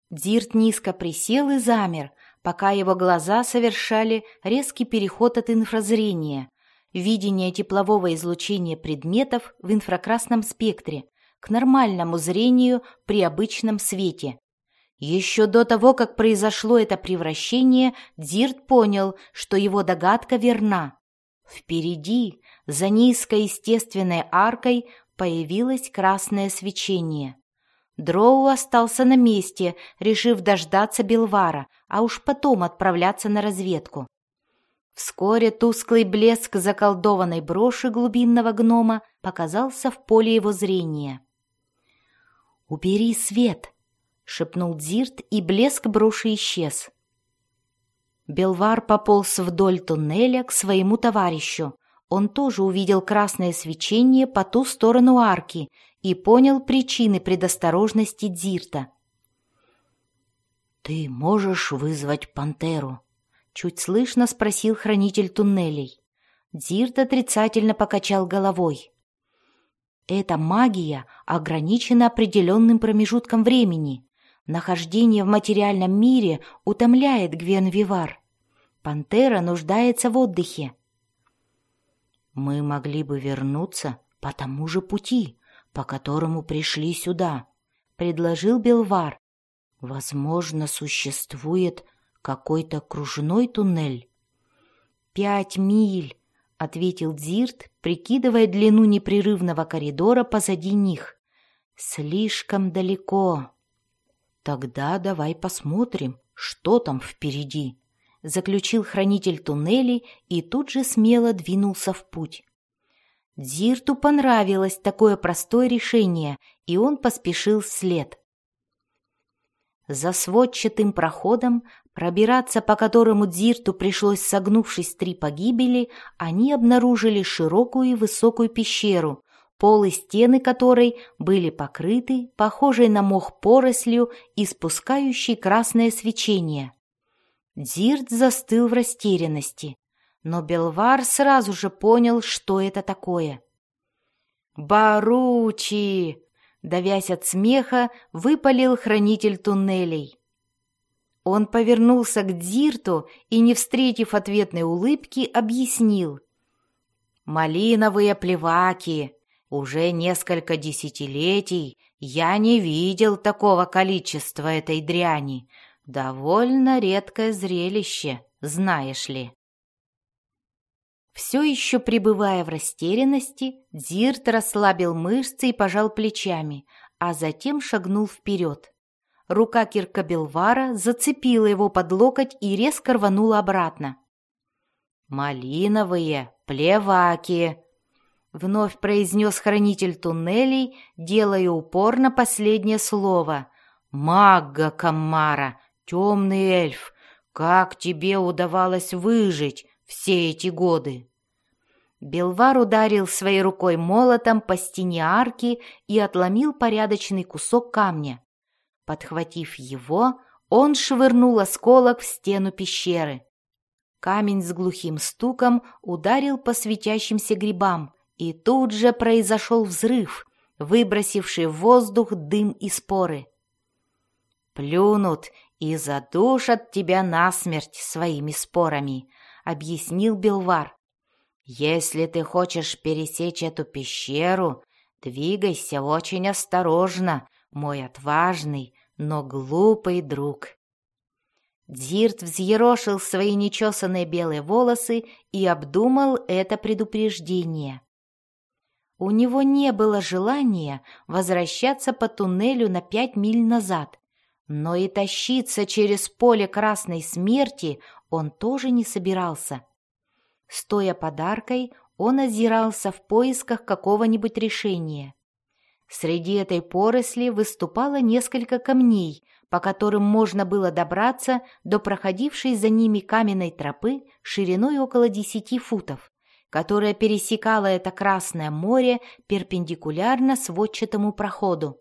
Дзирт низко присел и замер, пока его глаза совершали резкий переход от инфразрения, видения теплового излучения предметов в инфракрасном спектре, к нормальному зрению при обычном свете. Еще до того, как произошло это превращение, Дзирт понял, что его догадка верна. Впереди, за низкой естественной аркой, появилось красное свечение. Дроу остался на месте, решив дождаться Белвара, а уж потом отправляться на разведку. Вскоре тусклый блеск заколдованной броши глубинного гнома показался в поле его зрения. «Убери свет!» — шепнул Дзирт, и блеск броши исчез. Белвар пополз вдоль туннеля к своему товарищу. Он тоже увидел красное свечение по ту сторону арки и понял причины предосторожности Дзирта. «Ты можешь вызвать пантеру?» — чуть слышно спросил хранитель туннелей. Дзирт отрицательно покачал головой. «Эта магия ограничена определенным промежутком времени. Нахождение в материальном мире утомляет Гвен-Вивар. Пантера нуждается в отдыхе». «Мы могли бы вернуться по тому же пути, по которому пришли сюда», — предложил Белвар. «Возможно, существует какой-то кружной туннель». 5 миль», — ответил Дзирт, прикидывая длину непрерывного коридора позади них. «Слишком далеко». «Тогда давай посмотрим, что там впереди», — заключил хранитель туннелей и тут же смело двинулся в путь. Дзирту понравилось такое простое решение, и он поспешил вслед. За сводчатым проходом, пробираться по которому Дзирту пришлось, согнувшись 3 погибели, они обнаружили широкую и высокую пещеру, пол и стены которой были покрыты, похожей на мох порослью, испускающей красное свечение. Дзирт застыл в растерянности, но Белвар сразу же понял, что это такое. «Баручи!» — давясь от смеха, выпалил хранитель туннелей. Он повернулся к Дзирту и, не встретив ответной улыбки, объяснил. «Малиновые плеваки! Уже несколько десятилетий я не видел такого количества этой дряни. Довольно редкое зрелище, знаешь ли». Все еще пребывая в растерянности, Дзирт расслабил мышцы и пожал плечами, а затем шагнул вперед. Рука Киркобелвара зацепила его под локоть и резко рванула обратно. «Малиновые плеваки!» — вновь произнес хранитель туннелей, делая упор на последнее слово. «Магга Каммара, темный эльф, как тебе удавалось выжить все эти годы?» Белвар ударил своей рукой молотом по стене арки и отломил порядочный кусок камня. Подхватив его, он швырнул осколок в стену пещеры. Камень с глухим стуком ударил по светящимся грибам, и тут же произошел взрыв, выбросивший в воздух дым и споры. «Плюнут и задушат тебя насмерть своими спорами», — объяснил Белвар. «Если ты хочешь пересечь эту пещеру, двигайся очень осторожно, мой отважный, но глупый друг». Дзирт взъерошил свои нечесанные белые волосы и обдумал это предупреждение. У него не было желания возвращаться по туннелю на 5 миль назад, но и тащиться через поле красной смерти он тоже не собирался. Стоя под аркой, он озирался в поисках какого-нибудь решения. Среди этой поросли выступало несколько камней, по которым можно было добраться до проходившей за ними каменной тропы шириной около 10 футов, которая пересекала это Красное море перпендикулярно сводчатому проходу.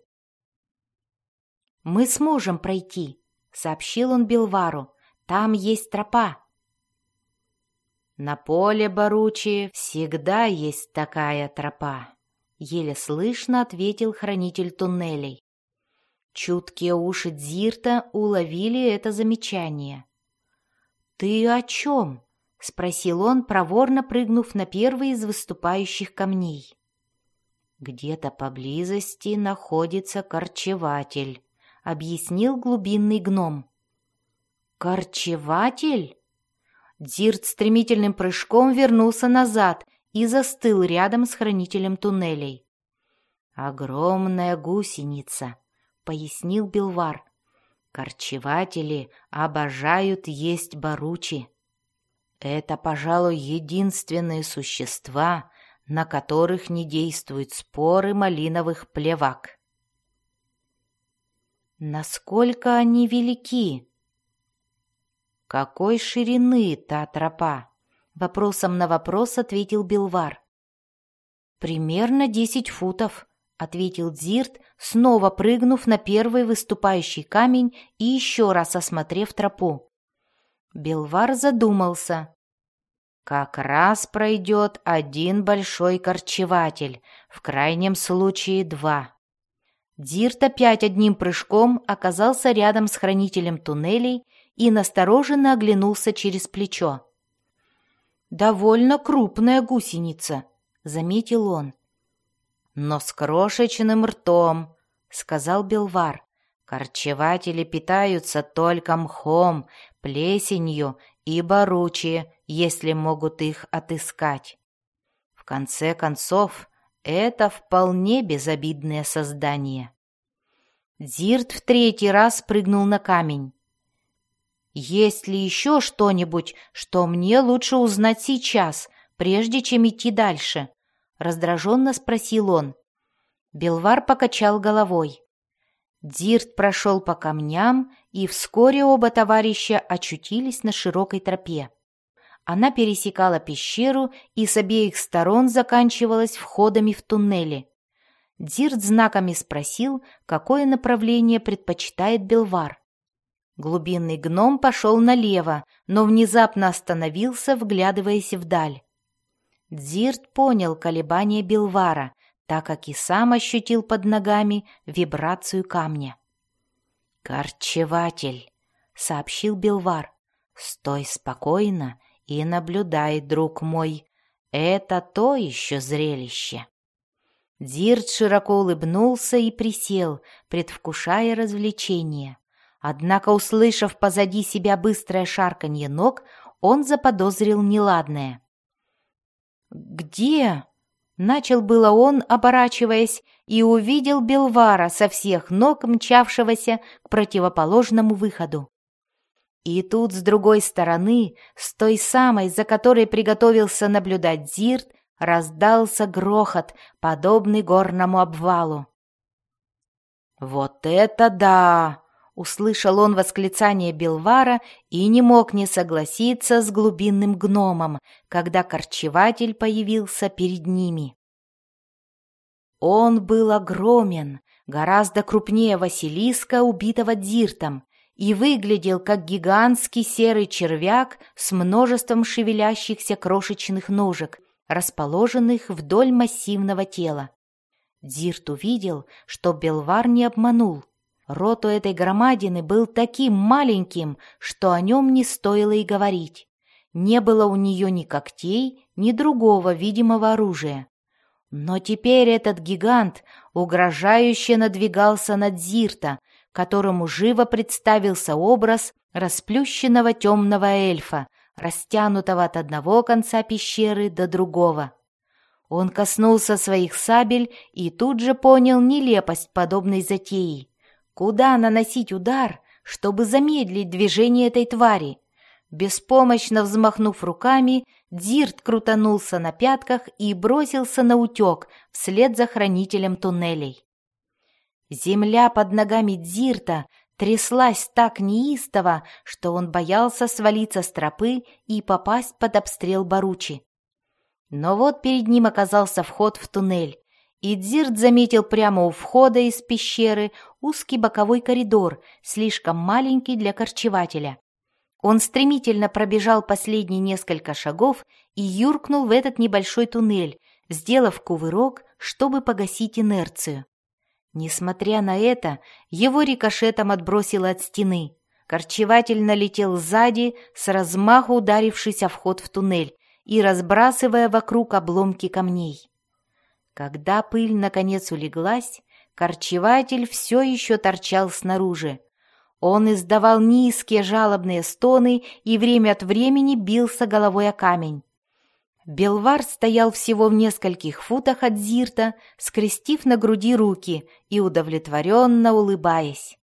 «Мы сможем пройти», — сообщил он Белвару. «Там есть тропа». «На поле Баручи всегда есть такая тропа», — еле слышно ответил хранитель туннелей. Чуткие уши Дзирта уловили это замечание. «Ты о чем?» — спросил он, проворно прыгнув на первый из выступающих камней. «Где-то поблизости находится корчеватель», — объяснил глубинный гном. «Корчеватель?» Дзирт стремительным прыжком вернулся назад и застыл рядом с хранителем туннелей. «Огромная гусеница», — пояснил Белвар. «Корчеватели обожают есть баручи. Это, пожалуй, единственные существа, на которых не действуют споры малиновых плевак». «Насколько они велики?» «Какой ширины та тропа?» — вопросом на вопрос ответил Белвар. «Примерно 10 футов», — ответил Дзирт, снова прыгнув на первый выступающий камень и еще раз осмотрев тропу. Белвар задумался. «Как раз пройдет один большой корчеватель, в крайнем случае 2». Дзирт опять одним прыжком оказался рядом с хранителем туннелей и настороженно оглянулся через плечо. «Довольно крупная гусеница», — заметил он. «Но с крошечным ртом», — сказал Белвар. «Корчеватели питаются только мхом, плесенью и баручи, если могут их отыскать. В конце концов, это вполне безобидное создание». Дзирт в 3-й раз прыгнул на камень. «Есть ли еще что-нибудь, что мне лучше узнать сейчас, прежде чем идти дальше?» — раздраженно спросил он. Белвар покачал головой. Дзирт прошел по камням, и вскоре оба товарища очутились на широкой тропе. Она пересекала пещеру и с обеих сторон заканчивалась входами в туннели. Дзирт знаками спросил, какое направление предпочитает Белвар. Глубинный гном пошел налево, но внезапно остановился, вглядываясь вдаль. Дзирт понял колебания Белвара, так как и сам ощутил под ногами вибрацию камня. «Корчеватель», — сообщил Белвар, — «стой спокойно и наблюдай, друг мой, это то еще зрелище». Дзирт широко улыбнулся и присел, предвкушая развлечение. Однако, услышав позади себя быстрое шарканье ног, он заподозрил неладное. «Где?» — начал было он, оборачиваясь, и увидел Белвара со всех ног, мчавшегося к противоположному выходу. И тут с другой стороны, с той самой, за которой приготовился наблюдать Дзирт, раздался грохот, подобный горному обвалу. «Вот это да!» — услышал он восклицание Белвара и не мог не согласиться с глубинным гномом, когда корчеватель появился перед ними. Он был огромен, гораздо крупнее Василиска, убитого Дзиртом, и выглядел как гигантский серый червяк с множеством шевелящихся крошечных ножек, расположенных вдоль массивного тела. Дзирт увидел, что Белвар не обманул. Рот у этой громадины был таким маленьким, что о нем не стоило и говорить. Не было у нее ни когтей, ни другого видимого оружия. Но теперь этот гигант угрожающе надвигался на Дзирта, которому живо представился образ расплющенного темного эльфа, растянутого от одного конца пещеры до другого. Он коснулся своих сабель и тут же понял нелепость подобной затеи. Куда наносить удар, чтобы замедлить движение этой твари? Беспомощно взмахнув руками, Дзирт крутанулся на пятках и бросился наутек вслед за хранителем туннелей. Земля под ногами Дзирта тряслась так неистово, что он боялся свалиться с тропы и попасть под обстрел Баручи. Но вот перед ним оказался вход в туннель, и Дзирт заметил прямо у входа из пещеры узкий боковой коридор, слишком маленький для корчевателя. Он стремительно пробежал последние несколько шагов и юркнул в этот небольшой туннель, сделав кувырок, чтобы погасить инерцию. Несмотря на это, его рикошетом отбросило от стены. Корчеватель налетел сзади, с размаху ударившись о вход в туннель и разбрасывая вокруг обломки камней. Когда пыль наконец улеглась, корчеватель все еще торчал снаружи. Он издавал низкие жалобные стоны и время от времени бился головой о камень. Белвар стоял всего в нескольких футах от Зирта, скрестив на груди руки и удовлетворенно улыбаясь.